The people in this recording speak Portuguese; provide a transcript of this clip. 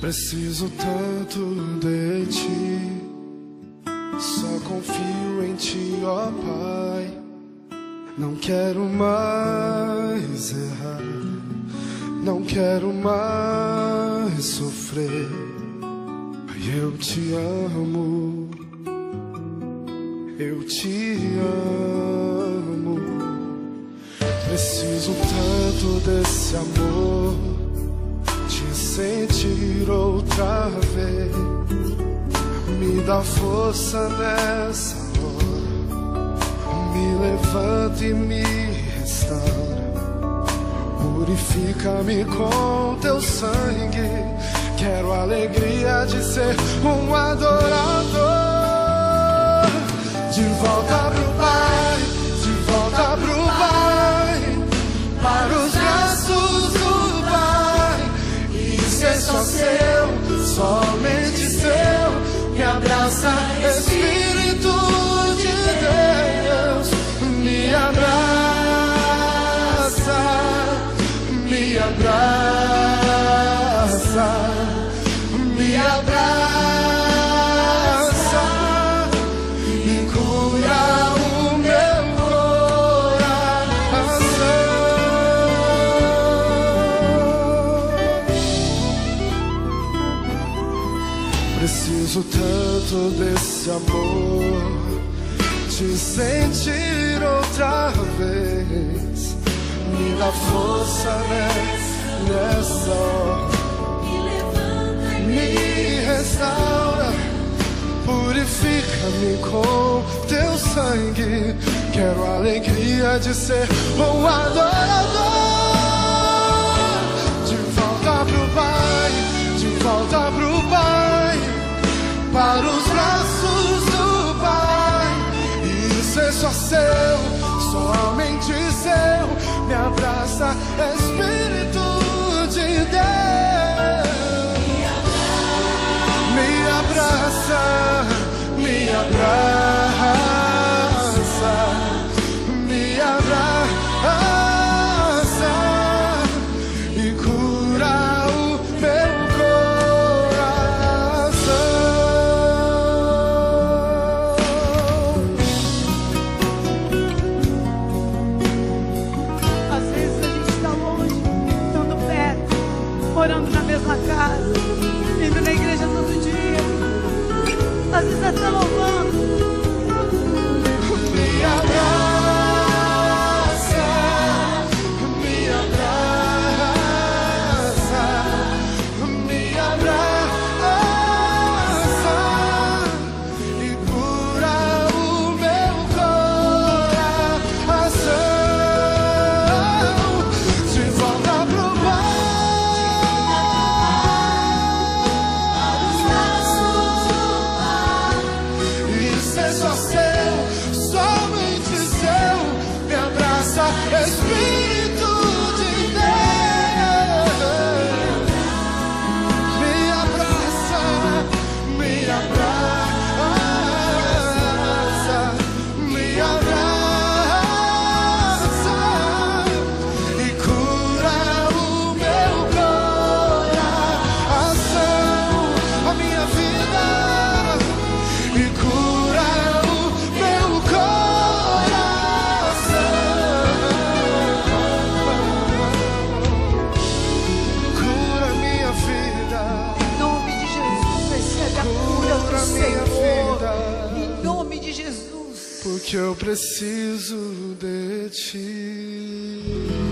Preciso tanto de ti, só confio em ti, ó Pai. Não quero mais errar, não quero mais sofrer. Eu te amo, eu te amo. Preciso tanto desse amor, te sentir outra vez. Me dá força nessa hora, me levanta e me restaura. Purifica-me com teu sangue. Quero a alegria de ser um adorador. De volta pro Pai, de volta pro Pai, para os braços do Pai. E ser só seu, somente seu. Me abraça, Espírito de Deus. Me abraça, me abraça. Me abraça e cura o meu coração. Preciso tanto desse amor, te sentir outra vez. Me dá força nessa hora, me restaura, purifica-me com teu sangue. Quero a alegria de ser um adorador. De volta pro Pai, de volta pro Pai, para os braços do Pai. E ser só seu, somente seu. Me abraça, Espírito de Deus. Me abraça, me abraça, me abraça e cura o meu coração. Às vezes a gente está longe, estando perto, orando na mesma casa, indo na igreja todo dia. Às vezes até louvando. Me abraça, me abraça, me abraça e cura o meu coração. De volta pro é só seu, somente seu. Me abraça, Espírito de Deus. Me abraça, me abraça, me abraça e cura o meu coração, a minha vida, e cura meu coração. Cura minha vida. Em nome de Jesus, recebe a cura do Senhor. Em nome de Jesus. Porque eu preciso de ti.